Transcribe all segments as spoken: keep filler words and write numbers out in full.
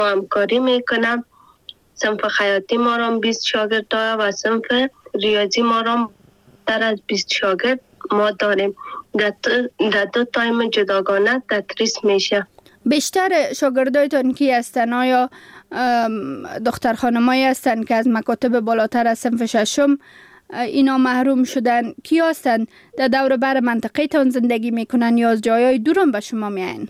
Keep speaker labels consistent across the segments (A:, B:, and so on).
A: همکاری میکنم. صنف خیاطی ما را بیست شاگرد داره و صنف ریاضی ما را در از بیست شاگرد ما داریم. در دو, دو تایم جداگانه تدریس میشه.
B: بیشتر شاگردایتان کی هستن؟ آیا دختر خانمایی هستن که از مکاتب بالاتر از صنف ششم اینا محروم شدن؟ کی هستن؟ در دور بر منطقه تان زندگی میکنن یا از جایای دورم به شما میاین؟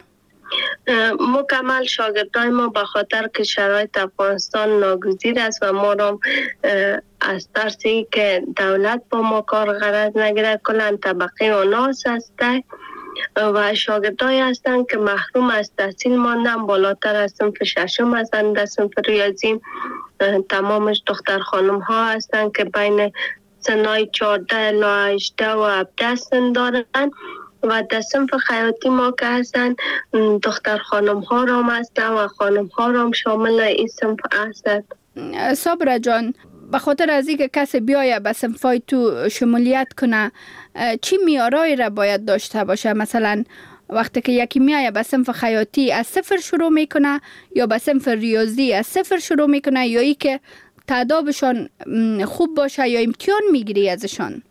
A: مکمل شاگردای ما به خاطر که شرایط افغانستان ناگزیر است و ما را از ترسی که دولت با ما کار غرض نگیره کلن طبقه آناس هسته و شاگردای هستند که محروم از تحصیل ماندن بالاتر از صنف ششم هستند. در صنف ریاضی تمامش دختر خانم ها هستند که بین سنای چهارده الی هجده و هفده سن دارند و در صنف خیاطی ما که هستند دختر خانم ها را هستند و خانم ها را شامل این صنف هستند.
B: صابره جان، به خاطر از اینکه کسی بیایه به صنفای تو شمولیت کنه چی معیارایی را باید داشته باشه؟ مثلا وقتی که یکی میایه به صنف خیاطی از صفر شروع میکنه یا به صنف ریاضی از صفر شروع میکنه یا ای که تعدادشان خوب باشه یا امتحان میگیری ازشان؟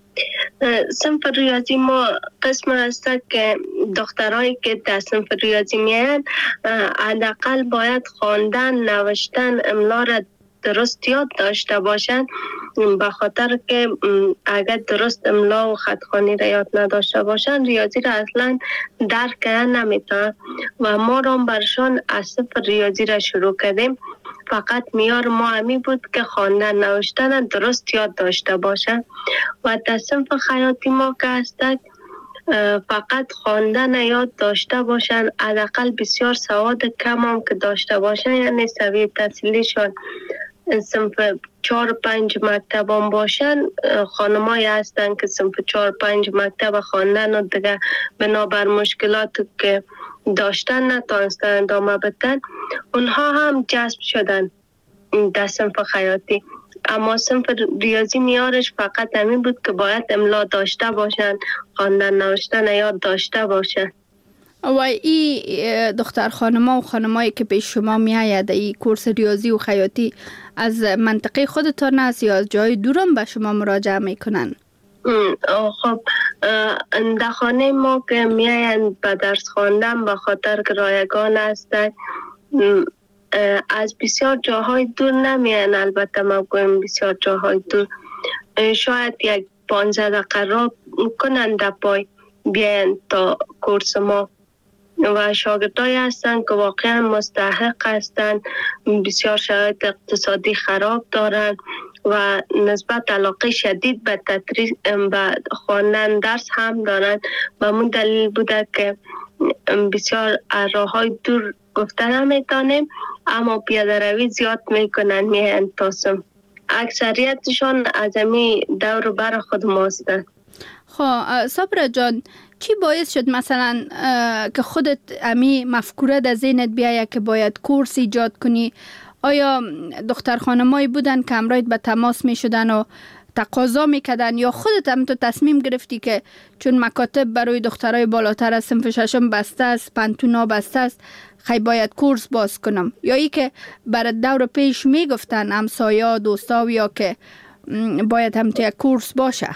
A: صنف ریاضی ما قسم هست که دخترایی که در صنف ریاضی میاین حداقل باید خواندن، نوشتن، املا را درست یاد داشته باشن، به خاطر که اگر درست املا و خطخوانی را یاد نداشته باشن ریاضی را اصلا درک کردن نمیتونن و ما را برشان از صفر ریاضی را شروع کردیم. فقط میار ما همی بود که خواندن نوشتن درست یاد داشته باشن و در صنف خیاطی ما که هستند فقط خواندن یاد داشته باشن، حداقل بسیار سواد کم هم که داشته باشن، یعنی سویه تحصیلیشان صنف چهار پنج مکتب هم باشن. خانمایی هستن که صنف چهار پنج مکتب خواندن و دیگه بنابر مشکلات که داشتن نتانستن ادامه بدن، اونها هم جذب شدن در صنف خیاطی. اما صنف ریاضی میارش فقط همین بود که باید املا داشته باشن، خواندن نوشتن یاد داشته باشن.
B: و این دختر خانما و خانمایی که پیش شما می آید این کورس ریاضی و خیاطی از منطقه خودتان است یا از جای دورم به شما مراجعه میکنن؟
A: خب در خانه ما که می آیند به درس خواندن به خاطر که رایگان هستند از بسیار جاهای دور نمی آیند. البته ما گویم بسیار جاهای دور، شاید یک پانزده دقیقه راه کنند در پای بیاین تا کورس ما و شاگردایی هستند که واقعا مستحق هستند، بسیار شرایط اقتصادی خراب دارند و نسبت علاقه شدید به تدریس به خواندن درس هم دارند و من دلیل بوده که بسیار راههای دور گفته نمیتونیم اما پیاده روی زیاد میکنن میهن تاسم. اکثریتشون از امی دور بر خود ما هستند.
B: خب صبره جان، چی باعث شد مثلا که خودت امی مفکوره در ذهنت بیایه که باید کورس ایجاد کنی؟ آیا دختر خانمایی بودن که همراهت به تماس می شدن و تقاضا می کردن یا خودت هم تو تصمیم گرفتی که چون مکاتب برای دخترای بالاتر از صنف ششم بسته است، پنتونا بسته است، خیلی باید کورس باز کنم؟ یا ای که برای دور پیش می گفتن همسایا دوستا یا که باید هم تو کورس باشه؟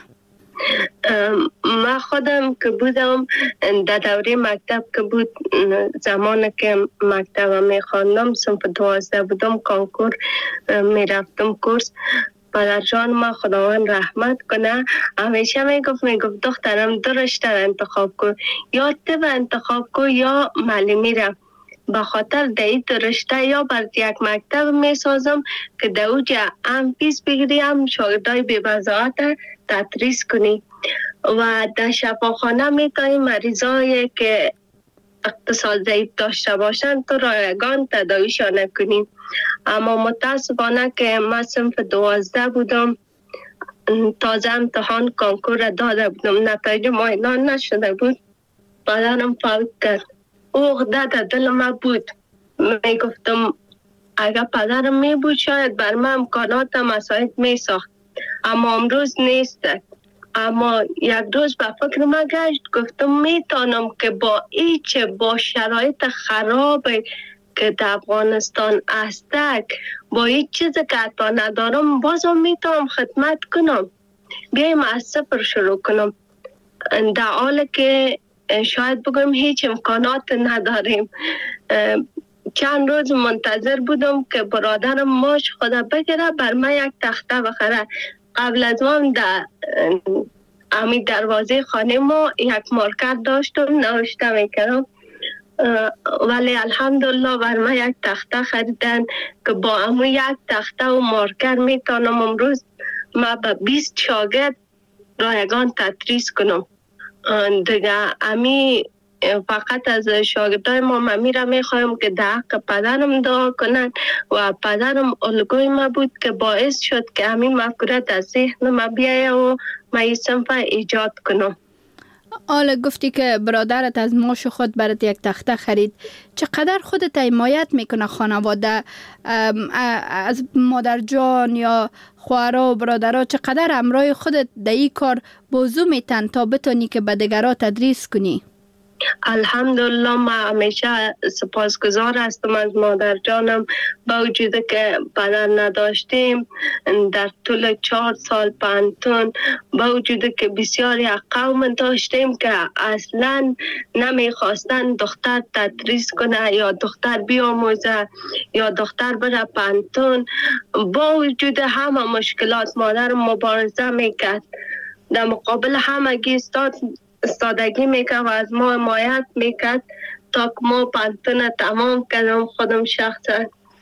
A: من خودم که بودم در دوره مکتب که بود، زمان که مکتب می خواندم صنف دوازده بودم، کانکور می رفتم کورس. پدر جان ما خداوند رحمت کنه همیشه می گفت می گفت دخترم دو رشته انتخاب کن، یا طب انتخاب کن یا معلمی را، به خاطر در دو رشته یا بر یک مکتب می سازم که در اوجه هم فیس بگیری هم شاگردای بی بضاعت تدریس کنی و در شفاخانه می تایی مریضایی که اقتصاد ضعیف داشته باشند تو رایگان تداویشان کنی. اما متاسفانه که من صنف دوازده بودم، تازه امتحان کانکور داده بودم، نتایج ما اعلان نشده بود، پدرم فوت کرد. او عقده در دل من بود، می گفتم اگر پدرم می بود شاید بر من امکانات مساعد می ساخت، اما امروز نیست. اما یک روز به فکر من گشت، گفتم میتونم که با ایچه با شرایط خراب که در افغانستان هستک با هیچ چیز که حتی ندارم بازم میتونم خدمت کنم. بیایم از صفر شروع کنم در حالی که شاید بگم هیچ امکانات نداریم. چند روز منتظر بودم که برادرم ماش خدا بگیره بر من یک تخته بخره. قبل از من در امی دروازه خانه ما یک مارکر داشتم نوشته میکردم، ولی الحمدلله بر من یک تخته خریدن که با امو یک تخته و مارکر میتونم امروز ما به بیست شاگرد رایگان تدریس کنم. دیگه امی فقط از شاگردای ما ممی را میخوایم که در حق پدرم دعا کنن و پدرم الگوی ما بود که باعث شد که همین مفکوره در ذهن ما بیایه و ما این صنف ایجاد کنم.
B: حالا گفتی که برادرت از ماش خود برات یک تخته خرید. چقدر خودت حمایت میکنه خانواده از مادر جان یا خواهرها و برادرها؟ چقدر همراه خودت در این کار بازو میتن تا بتونی که به دیگرها تدریس کنی؟
A: الحمدلله ما همیشه سپاسگزار هستم از مادر جانم. با وجود که پدر نداشتیم در طول چهار سال پانتون، با وجود که بسیاری قوم داشتیم که اصلا نمیخواستن دختر تدریس کنه یا دختر بیاموزه یا دختر بره پانتون. با وجود همه مشکلات مادر مبارزه میکرد، در مقابل همگی استاد استادگی میکرد و از ما حمایت میکرد تا که ما پانتون تمام کردم خودم شخصا.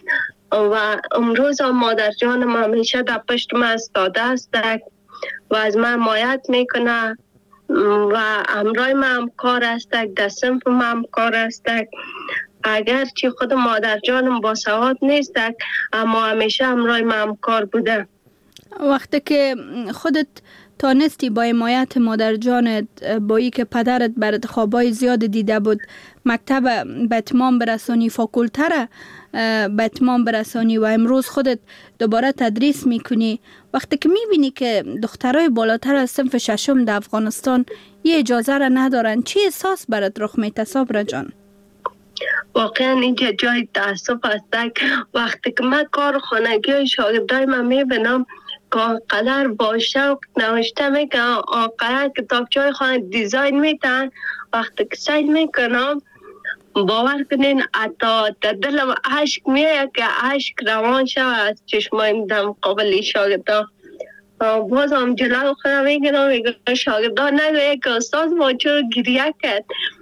A: و امروز هم مادر جانم همیشه در پشت ما استاده است و از من حمایت میکنه و همراه ما هم کار است، در صنف ما هم کار است. اگرچه خود مادر جانم با سواد نیست اما همیشه همراه ما هم کار بوده.
B: وقتی که خودت تانستی با حمایت مادر جانت، با ای که پدرت برات خوابای زیاد دیده بود، مکتب به اتمام برسانی، فاکولته را به اتمام برسانی و امروز خودت دوباره تدریس میکنی، وقتی که میبینی که دخترای بالاتر از صنف ششم در افغانستان یه اجازه را ندارن، چی احساس برات رخ میته صبرا جان؟
A: واقعا اینجا جای تاسف است. وقتی که من کار خانگی و شاگردای من میبینم که قدر با شوق نوشته میکنن، آقای کتابچه خانه دیزاین میتن، وقتی که سید میکنم باور کنین حتی در دلم عشق میاد که عشق روان شد از چشمایم در مقابل شاگردا. باز هم جلو خودم میگنم میگم شاگردا نگویه که استاد ما چرا گریه کرد.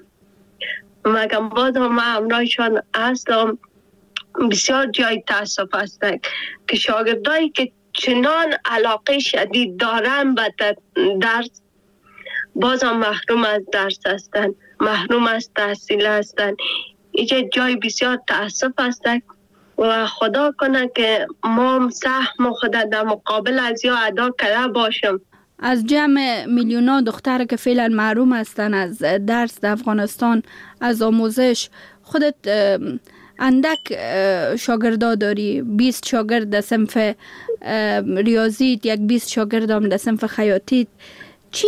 A: مگم باز هم همراهشان هستم. بسیار جای تاسف است که شاگردایی که چنان علاقه شدید دارن به درس باز هم محروم از درس هستند، محروم از تحصیل هستند. اینجا جای بسیار تاسف است و خدا کنه که ما سهم خود در مقابل از یا ادا کرده باشم.
B: از جمع میلیونا دختر که فعلا محروم هستن از درس در افغانستان، از آموزش، خودت اندک شاگردا داری، بیست شاگرد در صنف ریاضیت، یک بیست شاگرد هم در صنف خیاطیت. چی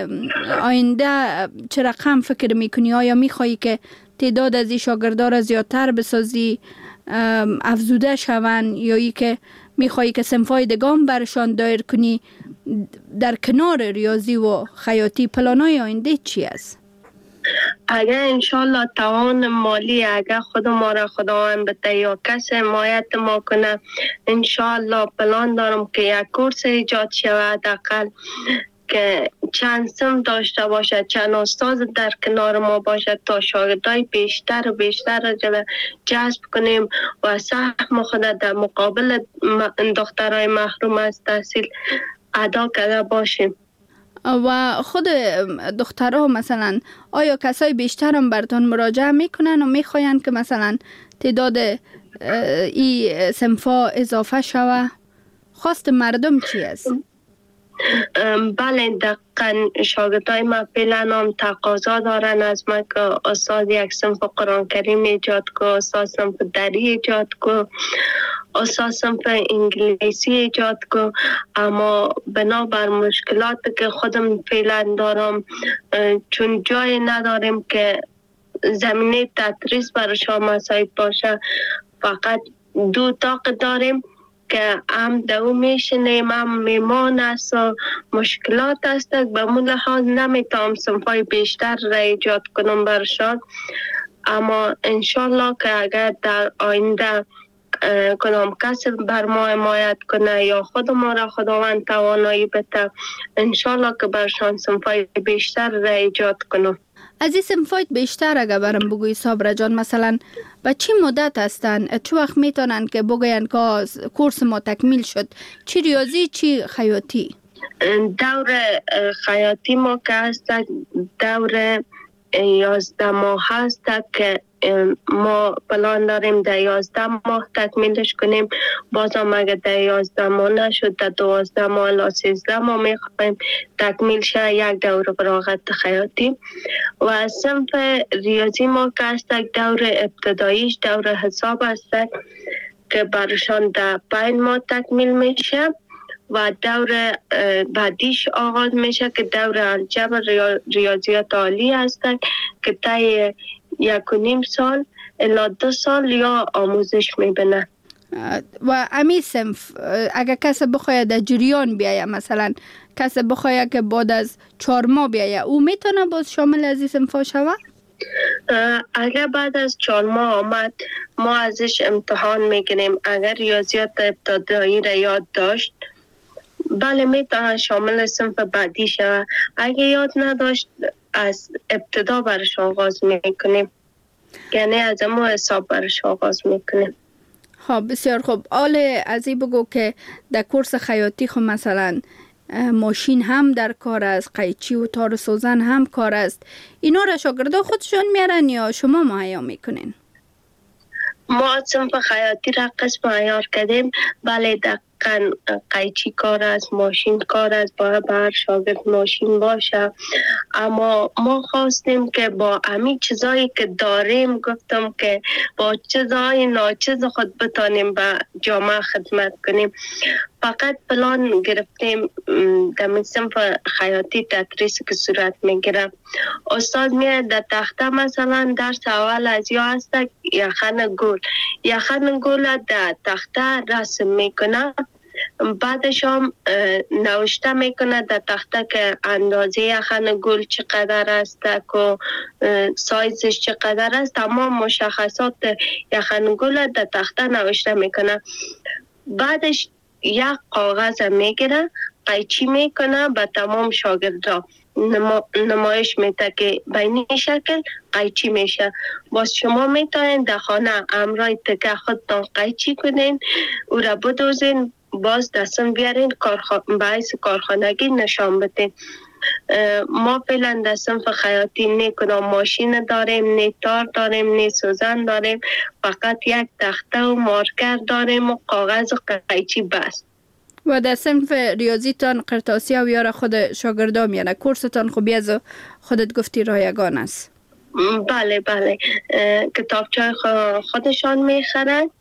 B: آینده چه رقم فکر میکنی؟ آیا میخوایی که تعداد از این شاگردا را زیادتر بسازی، افزوده شون، یا ای که میخوایی که صنفای دگام برشان دایر کنی در کنار ریاضی و خیاطی؟ پلانای آینده چی است؟
A: اگر انشالله توان مالی اگر خود ما را خداوند بده یا کس حمایت ما کنه، انشالله پلان دارم که یک کورس ایجاد شود، حداقل که چند صنف داشته باشد، چند استاد در کنار ما باشد تا شاگردای بیشتر و بیشتر را جذب کنیم و سهم خود در مقابل دخترای محروم از تحصیل ادا کرده باشیم.
B: و خود دخترها مثلا آیا کسای بیشتر هم براتون مراجعه میکنن و میخواین که مثلا تعداد ای صنفا اضافه شوه؟ خواست مردم چی است؟
A: بله دقیقا شاگردای ما فعلا هم تقاضا دارن از من که استاد یک صنف قرآن کریم ایجاد کو، استاد صنف دری ایجاد کو، استاد صنف انگلیسی ایجاد کو. اما بنابر مشکلات که خودم فعلا دارم، چون جای نداریم که زمینه تدریس برایشان مساعد باشه. فقط دو اتاق داریم که هم دو میشنیم هم میمان است و مشکلات است. به مون لحاظ نمیتونم صنفای بیشتر را ایجاد کنم برشان، اما انشالله که اگر در آینده کدام کسی بر ما حمایت کنه یا خود ما را خداوند توانایی بده، انشالله که برشان صنفای بیشتر را ایجاد کنم.
B: از این صنفای بیشتر اگر برم بگوی صابره جان، مثلا به چی مدت هستن؟ چه وقت میتونن که بگوین که کورس ما تکمیل شد؟ چی ریاضی چی خیاطی؟
A: دور خیاطی ما که هست دور یازده ماه هست که ما پلان داریم در یازده ماه تکمیلش کنیم. بازم اگر در یازده ماه نشد در دوازده ماه الی سیزده ماه میخوایم تکمیل شه یک دوره فراغت خیاطی. و صنف ریاضی ما که هست دور ابتداییش دور حساب هست که برشان در پنج ماه تکمیل میشه و دور بعدیش آغاز میشه که دور الجبر ریاضیات عالی هست که تا یک و نیم سال الی دو سال یا آموزش میبینه.
B: و امی صنف اگر کسی بخواید در جریان بیایه، مثلا کسی بخواید که بعد از چهار ماه بیایه، او میتونه باز شامل از این صنفا شود؟
A: اگر بعد از چهار ماه آمد ما ازش امتحان میگیریم. اگر ریاضیات ابتدایی را یاد داشت بله میتونه شامل صنف بعدی شود. اگر یاد نداشت از ابتدا برش آغاز میکنیم، یعنی از امو حساب برش آغاز میکنیم.
B: خب بسیار خوب. آله از این بگو که در کورس خیاطی خب مثلا ماشین هم در کار است، قیچی و تار سوزن هم کار است، اینا را شاگردا خودشون میارن یا شما مهیا میکنین؟
A: ما صنف خیاطی را قسم عیار کردیم. بله دقیقا قیچی کار است، ماشین کار است، باید بر شاگرد ماشین باشه. اما ما خواستیم که با همین چیزایی که داریم گفتم که با چیزای ناچیز خود بتانیم به جامعه خدمت کنیم. فقط پلان گرفتیم در صنف خیاطی تدریس که صورت میگیره. استاد میاد در تخته مثلا درس اول از یا هست یخن گل یخن گل در تخته رسم میکنه، بعدش هم نوشته میکنه در تخته که اندازه یخن گل چقدر است و سایزش چقدر است. تمام مشخصات یخن گل در تخته نوشته میکنه. بعدش یک کاغذ میگیره قیچی میکنه به تمام شاگردا نما، نمایش میده که بینی شکل قیچی میشه. باز شما میتونین در خانه امرای تکه خودتان قیچی کنین، او را بدوزین، باز دستم بیارین کارخ... باعث کارخانگی نشان بدین. ما فعلا در صنف خیاطی نه کدام ماشین داریم، نه تار داریم، نه سوزن داریم، فقط یک تخته و مارکر داریم و کاغذ و قیچی بس.
B: و در صنف ریاضیتان قرطاسی و یار خود شاگردا میانه، کورستان خوبی از خودت گفتی رایگان است؟
A: بله بله کتابچه خودشان میخرن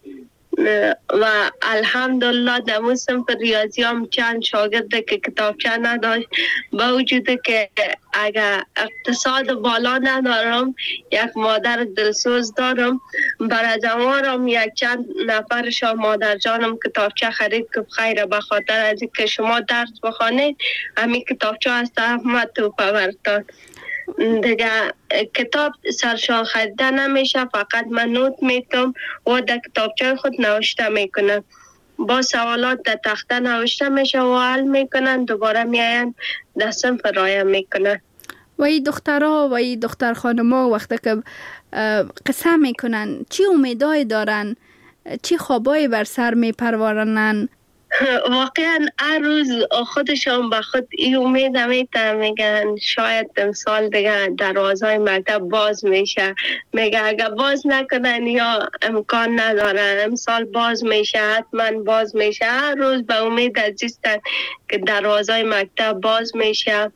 A: و الحمدلله در اون صنف ریاضی هم چند شاگرده که کتابچه نداشت، با وجود که اگر اقتصاد بالا ندارم یک مادر دلسوز دارم، برای زمانم یک چند نفرشان مادر جانم کتابچه خرید که خیره به خاطر از که شما درس بخوانید همین کتابچه هست احمد تو پورتان دیگه کتاب سرشان خریده نمیشه، فقط من نوت میتم و در کتابچه خود نوشته میکنم. با سوالات در تخته نوشته میشه و حل میکنن، دوباره میاین در صنف رایه میکنن.
B: و این دخترها و این دختر خانما وقتی که قصه میکنن چی امیدای دارن، چی خوابای بر سر میپرورنن؟
A: واقعا هر روز خودشان به خود این امید میتن، میگن شاید امسال دیگه دروازهای مکتب باز میشه، میگه اگر باز نکنن یا امکان ندارن امسال باز میشه، حتما باز میشه. هر روز به امید عزیزتن که دروازهای مکتب باز میشه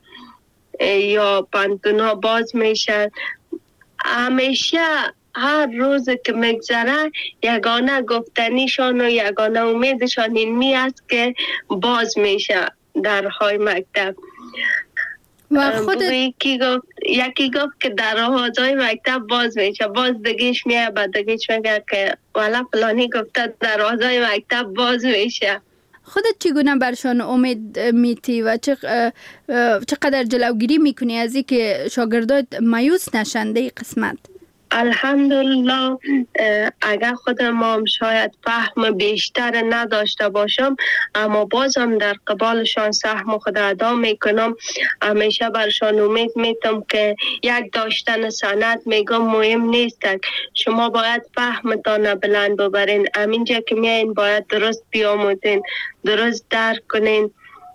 A: یا پانتونا باز میشه. همیشه هر روز که میگذره یگانه گفتنیشان و یگانه امیدشان این می است که باز میشه درهای مکتب.
B: و خودت
A: کی گفت یکی گفت که دروازه‌های مکتب باز میشه، باز دگیش میه، بعد دگیش میگه که والا فلانی گفته دروازه‌های مکتب باز میشه.
B: خودت چگونه برشان امید میتی و چقدر جلوگیری میکنی از این که شاگردات مایوس نشنده ای قسمت؟
A: الحمدلله اگر خود ما شاید فهم بیشتر نداشته باشم، اما بازم در قبالشان سهم خود ادا میکنم. همیشه برشان امید میتم که یک داشتن سند میگم مهم نیست، شما باید فهمتان بلند ببرین. همینجا که میاین باید درست بیاموزین، درست درک کنین،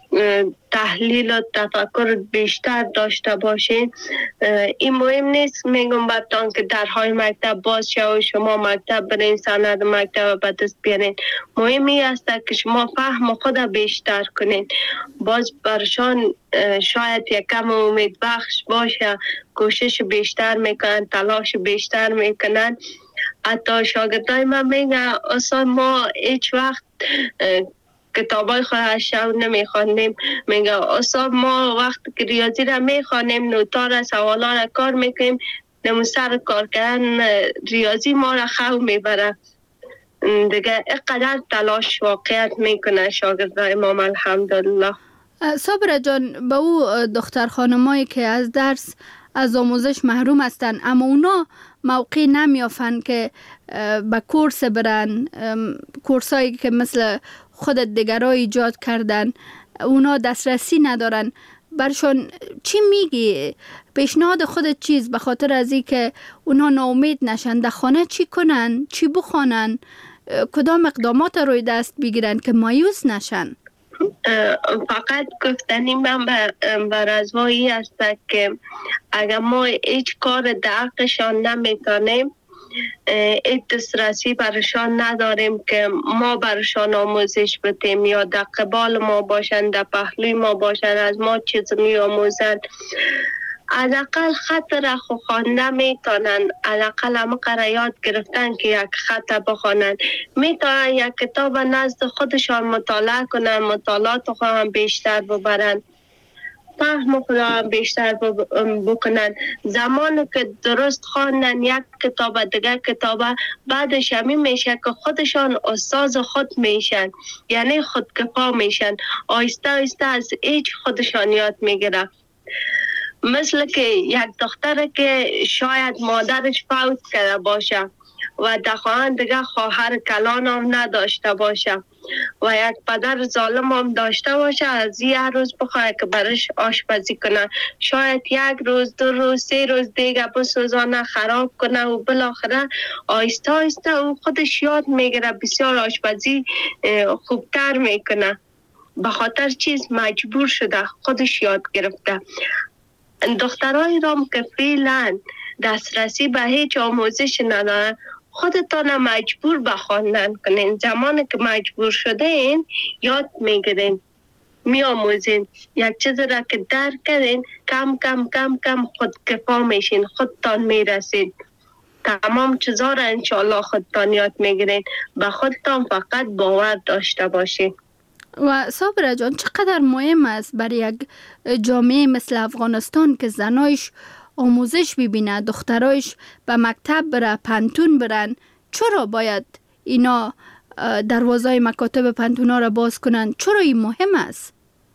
A: تحلیل و تفکر بیشتر داشته باشین. این مهم نیست میگم برتان که درهای مکتب باز شد و شما مکتب برین سند مکتب به دست بیارین. مهمی است که شما فهم خود بیشتر کنین. باز برشان شاید یکم امید بخش باشه، کوشش بیشتر میکنن، تلاش بیشتر میکنن. حتی شاگردای من میگن استاد ما هیچ وقت کتابای خود شو نمیخوانیم. میگه استاد ما وقت که ریاضی را میخوانیم، نوتا را سوالا را کار میکنیم، نمو سر کار کردن ریاضی ما را خو میبره. دیگه اقدر تلاش واقعیت میکنه شاگردای ما الحمدلله.
B: صابره جان، به او دختر خانمایی که از درس از آموزش محروم هستن اما اونا موقع نمیافن که به کورس برن، کورسایی که مثل خودت دیگرای ایجاد کردن، اونا دسترسی ندارن، برشون چی میگی؟ پیشنهاد خودت چیز به خاطر از این که اونا ناامید نشن؟ در خانه چی کنن؟ چی بخونن؟ کدام اقدامات روی دست بگیرن که مایوس نشن؟
A: فقط گفتنی من بر ازوایی است که اگر ما هیچ کار دقیقشان نمیتانیم، این دسترسی برشان نداریم که ما برشان آموزش بدیم یا در قبال ما باشند، در پهلوی ما باشند، از ما چیز می آموزند. حداقل خط را خو خوانده میتونن، حداقل همه قرار یاد گرفتن که یک خط بخوانند، میتونن یک کتاب نزد خودشان مطالعه کنن، مطالعات خود هم بیشتر ببرن، فهم خود هم بیشتر بکنن. زمان که درست خواندن یک کتاب دیگه کتاب، بعدش همین میشه که خودشان استاد خود میشن، یعنی خودکفا میشن، آیسته آیسته از هیچ خودشان یاد میگیرن. مثل که یک دختره که شاید مادرش فوت کرده باشه و در خانه دیگه خواهر کلان هم نداشته باشه و یک پدر ظالم هم داشته باشه، از یه روز بخواه که برش آشپزی کنه، شاید یک روز دو روز سه روز دیگه بسوزانه خراب کنه و بالاخره آیسته آیسته او خودش یاد میگیره، بسیار آشپزی خوبتر میکنه. به خاطر چیز مجبور شده، خودش یاد گرفته. دخترای رام که فعلا دسترسی به هیچ آموزش ندارن، خودتان مجبور به خواندن کنین. زمانی که مجبور شده این یاد میگیرین، می آموزین. یک چیز را که درک کردین، کم کم کم کم خود کفا میشین، خودتان میرسید. تمام چیزا را انشاءالله خودتان یاد میگیرین. به خودتان فقط باور داشته باشین.
B: و صابره جان، چقدر مهم است برای یک جامعه مثل افغانستان که زنایش آموزش ببینه، دخترایش به مکتب بره، پنتون برن؟ چرا باید اینا دروازه مکاتب پنتونا را باز کنن؟ چرا این مهم است؟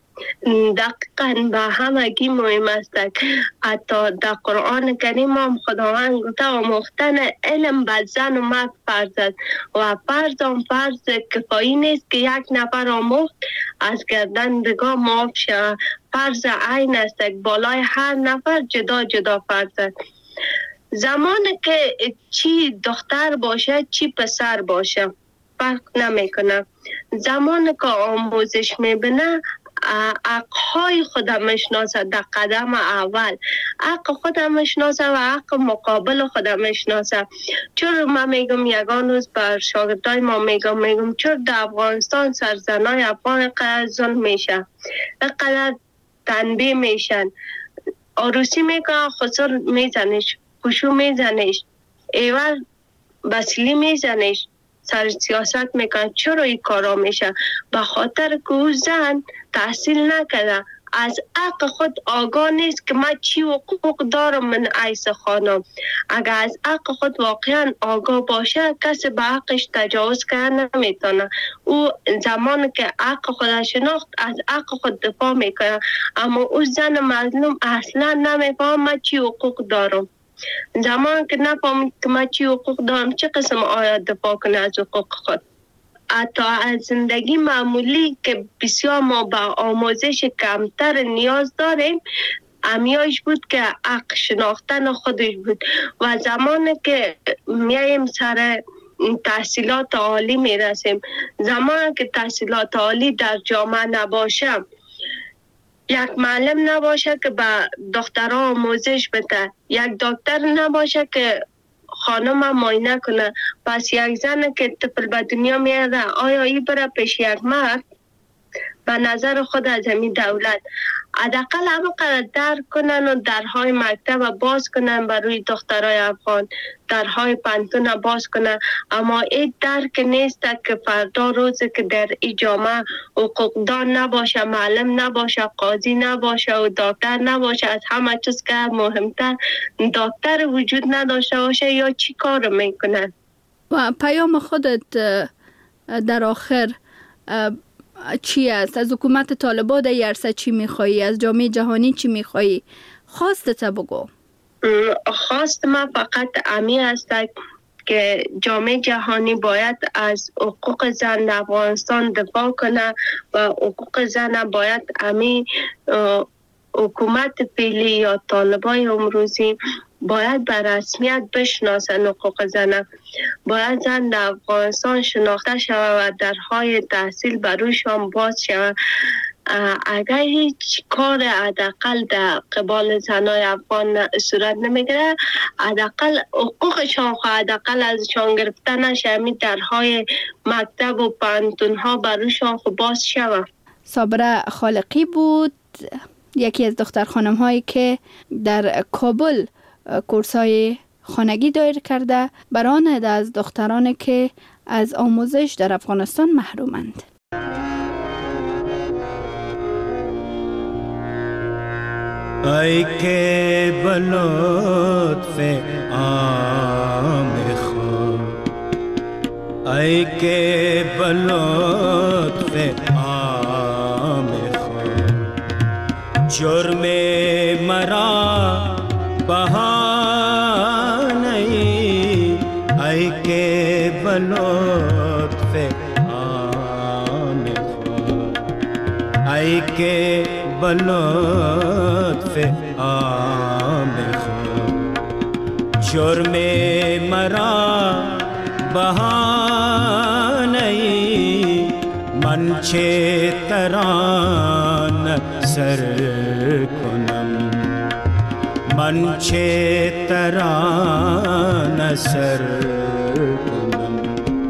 A: دقیقاً به همگی مهم است. حتی در قرآن کریم هم خداوند گفته آموختن علم به زن و مرد فرض است و فرض هم فرض کفایی نیست که یک نفر آموخت از گردن دیگه معاف شد. فرض عین است، بالای هر نفر جدا جدا فرض است. زمانی که چی دختر باشه چی پسر باشه فرق نمیکنه. زمانی که آموزش میبینه حقهای خودم میشناسه، در قدم اول حق خودم میشناسه و حق مقابل خودم میشناسه. چرا من میگم یگان روز بر شاگردای ما میگم میگم چرا در افغانستان سرزنای افغان قدر ظلم میشه، قدر تنبیه میشن، عروسی میکنه خسر میزنش، خوشو میزنش، ایوار بسیلی میزنش، سر سیاست میکنه. چرا این کارا میشه؟ به خاطر که او زن تحصیل نکرده، از حق خود آگاه نیست که من چی حقوق دارم من عیس خانم. اگر از حق خود واقعا آگاه باشه کسی به حقش تجاوز کرد نمیتونه. او زمانی که حق خود شناخت از حق خود دفاع میکنه، اما او زن مظلوم اصلا نمیفهم من چی حقوق دارم. زمان که نفهمید که من چی حقوق دارم چه قسم آیا دفاع کنه از حقوق خود. حتی از زندگی معمولی که بسیار ما به آموزش کمتر نیاز داریم، امیایش بود که حق شناختن خودش بود. و زمانی که میایم سر تحصیلات عالی میرسیم، زمانی که تحصیلات عالی در جامعه نباشه، یک معلم نباشه که به دخترها آموزش بده، یک دکتر نباشه که خانم معاینه کنه، پس یک زن که طفل به دنیا میاره آیا ای بره پیش یک مرد؟ به نظر خود از همین دولت حداقل همه قدر درک کنن و درهای مکتب باز کنن برای دخترای افغان، درهای پانتون باز کنن. اما این درک نیست که فردا روزی که در این جامعه حقوقدان نباشه، معلم نباشه، قاضی نباشه و دکتر نباشه، از همه چیز که مهمتر دکتر وجود نداشته باشه، یا چی کار میکنن؟
B: و پیام خودت در آخر چی است؟ از حکومت طالبان در عرصه چی میخوایی؟ از جامعه جهانی چی میخوایی؟ خواستت بگو.
A: خواست من فقط امی است که جامعه جهانی باید از حقوق زن در افغانستان دفاع کنه و حقوق زن باید امی حکومت فعلی یا طالبان امروزی باید به رسمیت بشناسن حقوق زن. باید زن در افغانستان شناخته شود و درهای تحصیل برویشان باز شود. اگر هیچ کار حداقل در قبال زنای افغان صورت نمیگیره، حداقل حقوقشان خواهد حداقل ازشان گرفته نشه، همین درهای مکتب و پانتون ها برویشان خو باز شود.
B: صابره خالقی بود، یکی از دختر خانم هایی که در کابل کورس های خانگی دایر کرده برای از دختران که از آموزش در افغانستان محرومند.
C: ای که بلطف عام خود، ای که بلطف عام خود، جرم مرا بهانه ای، ای که بلطف عام خود، ای که بلطف عام خود، جرم مرا بهانه ای، من چه تران سر کنم، من چه تران سر کنم،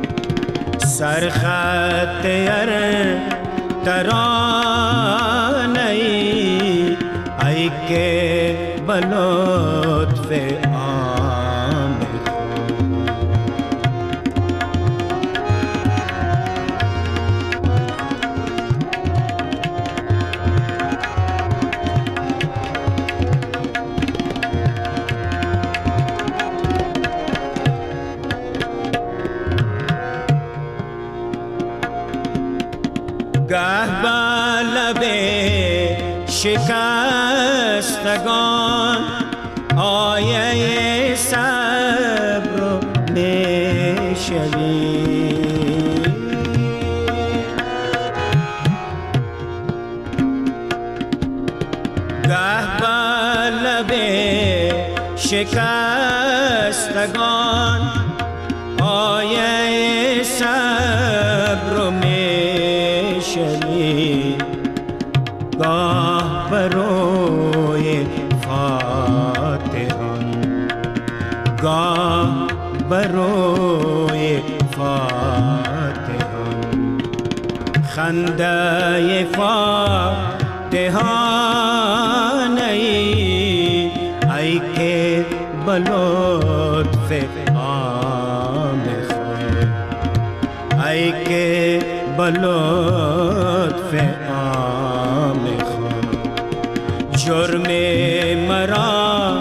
C: سرخط ار ترانه ای، ای که بلطف عام خود. گه به لب شکستگان آیه صبر می شوی، گه به لب شکستگان آیه صبر می شوی، گاه بروی فاتحان، گاه بروی فاتحان، خنده فاتحان ای، ای که بلطف عام خود، ای که بلطف عام خود. جرم مرا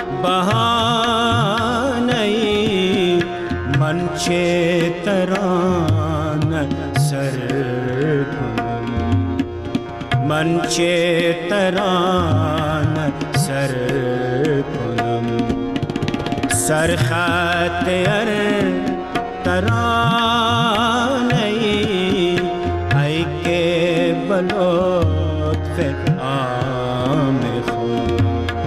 C: بهانه ای، من چه ترانه سر کنم، من چه ترانه سر کنم. سرخط ار ترانه ای، ای که بلطف عام خود.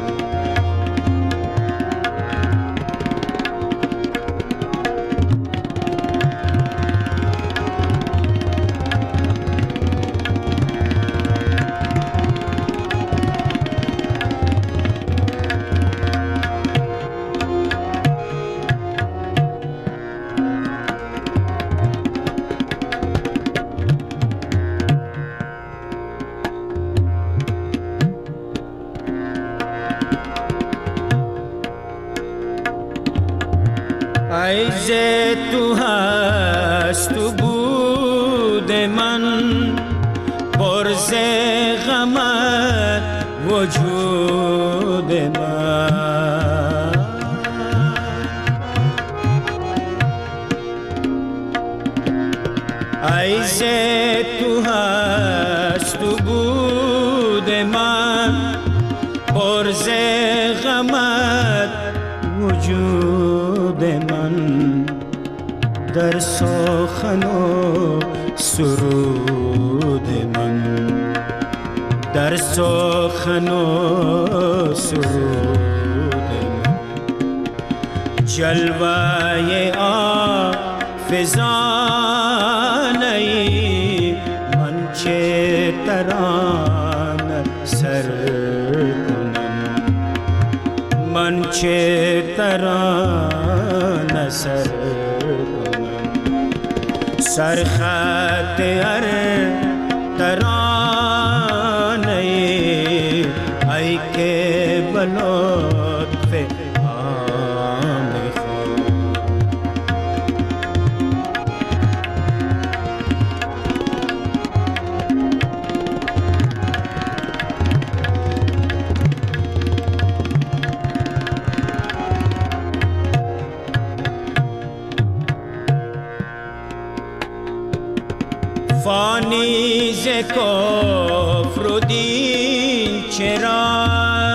C: ای ز تو هست و بود من، پر ز غمت وجود من. ای ز تو هست و بود من، پر ز غمت وجود من. در سخن و سرود من، در سخن و سرود من. جلوه آفزانه ای، من چه ترانه سر کنم، من چه ترانه سر کنم. سرخط ار ترانه ای، ای که بلطف عام خود. فانی ز کفر و دین چرا،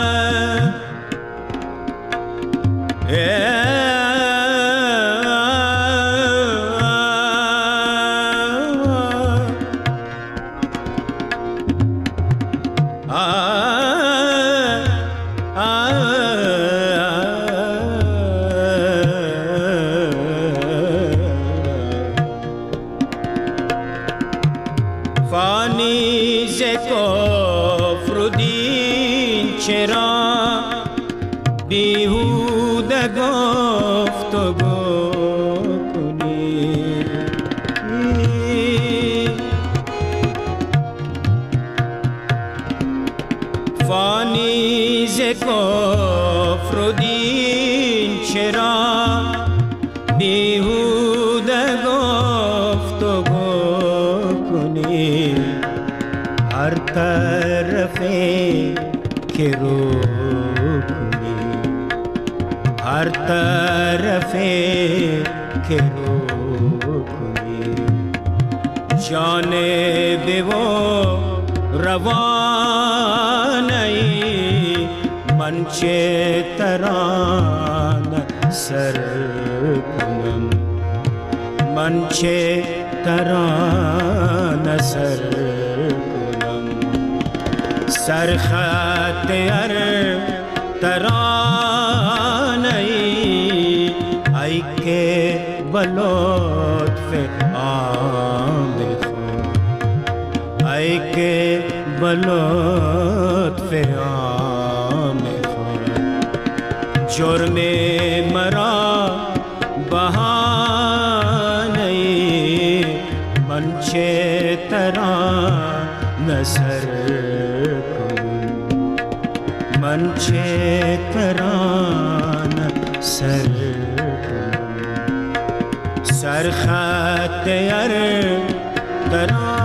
C: فانی ز کفر و دین چرا، بیهوده گفت و گو کنی. فانی ز کفر و دین چرا، بیهوده گفت و گو کنی. هر طرفی که رو کنی، هر طرفی که رو کنی. جانب و روانه ای، من چه ترانه سر کنم، من چه ترانه سر کنم. سرخط ار ترانه ای، ای که بلطف عام خود، ای که بلطف عام خود. جرم مرا بهانه ای، من چه ترانه سر کنم، من چه ترانه سر کنم. سرخط ار ترانه